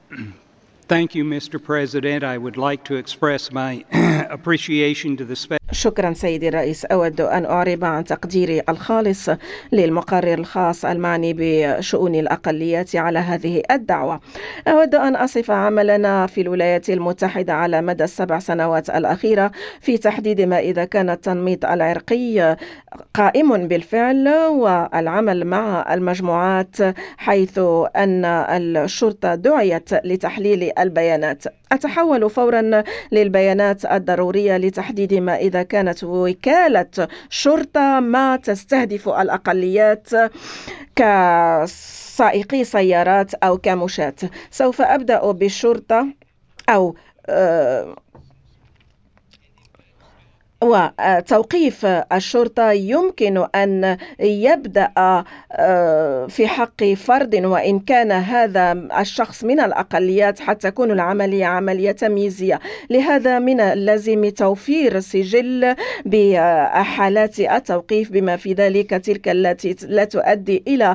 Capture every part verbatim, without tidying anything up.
Thank you, Mister President. I would like to express my appreciation to the special. شكرا سيدي الرئيس. أود أن أعرب عن تقديري الخالص للمقرر الخاص المعني بشؤون الأقليات على هذه الدعوة. أود أن أصف عملنا في الولايات المتحدة على مدى السبع سنوات الأخيرة في تحديد ما إذا كان التنميط العرقي قائم بالفعل، والعمل مع المجموعات، حيث أن الشرطة دعيت لتحليل البيانات. أتحول فورا للبيانات الضرورية لتحديد ما إذا كانت وكالة شرطة ما تستهدف الأقليات كسائقي سيارات أو كمشاة. سوف أبدأ بالشرطة أو وتوقيف الشرطة يمكن أن يبدأ في حق فرد وإن كان هذا الشخص من الأقليات حتى تكون العملية عملية تمييزية. لهذا من اللازم توفير سجل بحالات التوقيف بما في ذلك تلك التي لا تؤدي إلى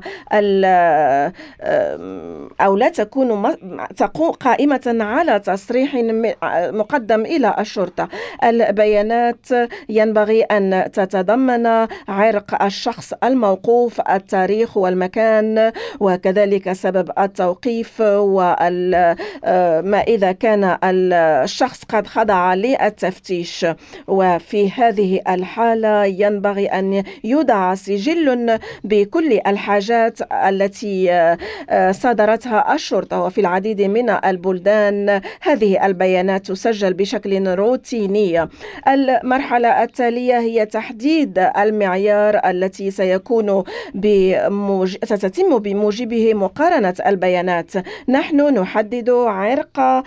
أو لا تكون قائمة على تصريح مقدم إلى الشرطة. البيانات ينبغي أن تتضمن عرق الشخص الموقوف، التاريخ والمكان، وكذلك سبب التوقيف، وما إذا كان الشخص قد خضع للتفتيش. وفي هذه الحالة ينبغي أن يوضع سجل بكل الحاجات التي صدرتها الشرطة. وفي العديد من البلدان هذه البيانات تسجل بشكل روتيني. المرحلة التالية هي تحديد المعيار التي سيكون بموج... ستتم بموجبه مقارنة البيانات. نحن نحدد عرق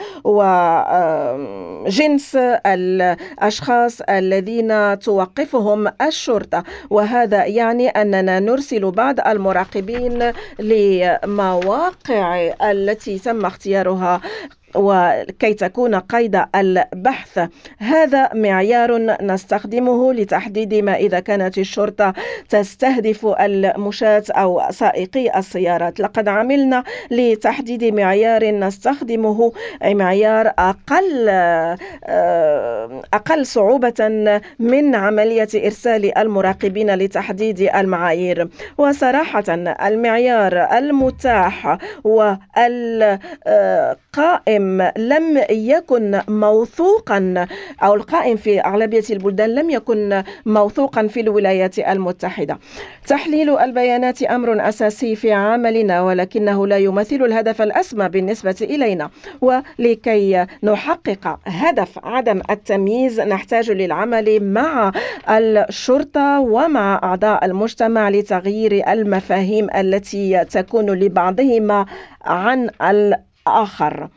وجنس الأشخاص الذين توقفهم الشرطة، وهذا يعني أننا نرسل بعض المراقبين لمواقع التي تم اختيارها وكي تكون قيد البحث. هذا معيار نستخدمه لتحديد ما إذا كانت الشرطة تستهدف المشاة أو سائقي السيارات. لقد عملنا لتحديد معيار نستخدمه معيار أقل أقل صعوبة من عملية إرسال المراقبين لتحديد المعايير. وصراحة المعيار المتاح والقائم لم يكن موثوقا، أو القائم في أغلبية البلدان لم يكن موثوقا في الولايات المتحدة. تحليل البيانات أمر أساسي في عملنا، ولكنه لا يمثل الهدف الأسمى بالنسبة إلينا. ولكي نحقق هدف عدم التمييز نحتاج للعمل مع الشرطة ومع أعضاء المجتمع لتغيير المفاهيم التي تكون لبعضهما عن الآخر.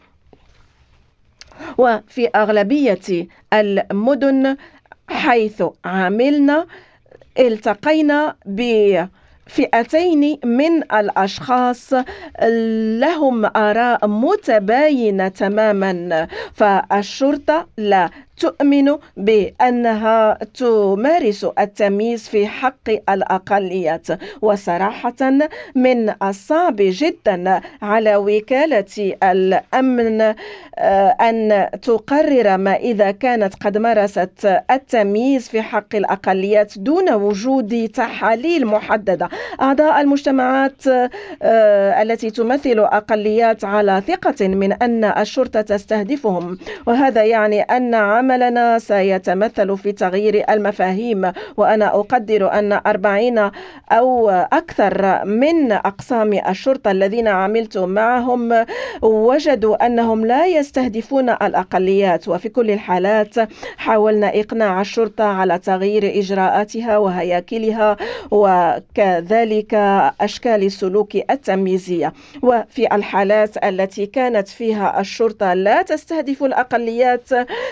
وفي أغلبية المدن حيث عملنا التقينا بفئتين من الأشخاص لهم آراء متباينة تماما، فالشرطة لا تؤمن بأنها تمارس التمييز في حق الأقليات. وصراحة من الصعب جدا على وكالة الأمن أن تقرر ما إذا كانت قد مارست التمييز في حق الأقليات دون وجود تحاليل محددة. أعضاء المجتمعات التي تمثل أقليات على ثقة من أن الشرطة تستهدفهم، وهذا يعني أن عملنا سيتمثل في تغيير المفاهيم. وأنا أقدر أن أربعين أو أكثر من أقسام الشرطة الذين عملت معهم وجدوا أنهم لا يستهدفون الأقليات. وفي كل الحالات حاولنا إقناع الشرطة على تغيير إجراءاتها وهياكلها وكذلك أشكال السلوك التمييزية. وفي الحالات التي كانت فيها الشرطة لا تستهدف الأقليات كانت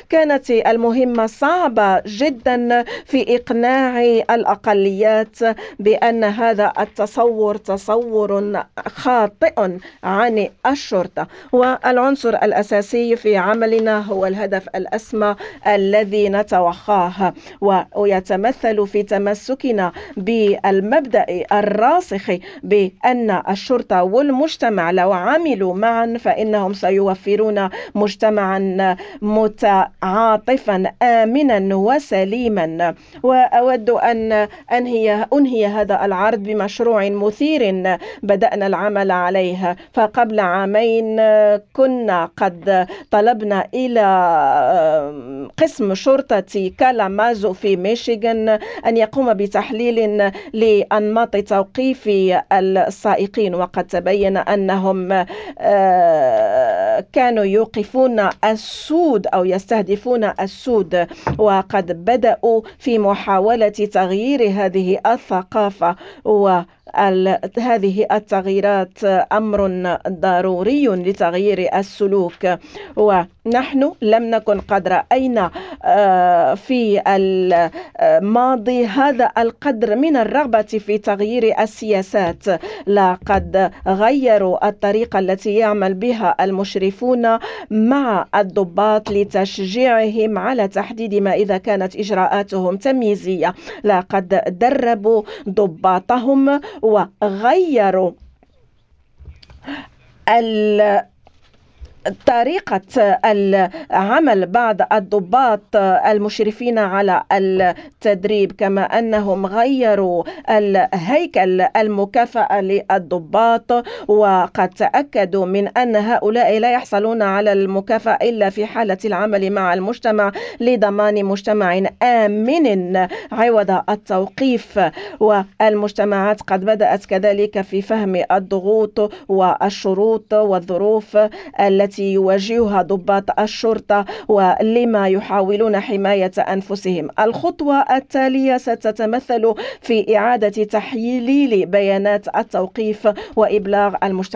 المهمة صعبة جدا في إقناع الأقليات بأن هذا التصور تصور خاطئ عن الشرطة. والعنصر الأساسي في عملنا هو الهدف الأسمى الذي نتوخاه، ويتمثل في تمسكنا بالمبدأ الراسخ بأن الشرطة والمجتمع لو عملوا معا فإنهم سيوفرون مجتمعا متعاطفا آمنا وسليما. وأود أن أنهي, أنهي هذا العرض بمشروع مثير بدأنا العمل عليه. فقبل عامين كنا قد طلبنا إلى قسم شرطة كالامازو في ميشيغان أن يقوم بتحليل لأنماط توقيف السائقين، وقد تبين أنهم كانوا يوقفون السود أو يستهدفون السود، وقد بدأوا في محاولة تغيير هذه الثقافة. وهذه التغييرات أمر ضروري لتغيير السلوك، ونحن لم نكن قد رأينا في الماضي هذا القدر من الرغبة في تغيير السياسات. لقد غيروا الطريقة التي يعمل بها المشرفون مع الضباط لتشجيعهم على تحديد ما إذا كانت إجراءاتهم تمييزية. لقد دربوا ضباطهم وغيروا ال طريقة العمل بعض الضباط المشرفين على التدريب، كما أنهم غيروا الهيكل المكافأة للضباط، وقد تأكدوا من أن هؤلاء لا يحصلون على المكافأة إلا في حالة العمل مع المجتمع لضمان مجتمع آمن عوض التوقيف. والمجتمعات قد بدأت كذلك في فهم الضغوط والشروط والظروف التي يواجهها ضباط الشرطة ولما يحاولون حماية أنفسهم. الخطوة التالية ستتمثل في إعادة تحليل بيانات التوقيف وإبلاغ المجتمع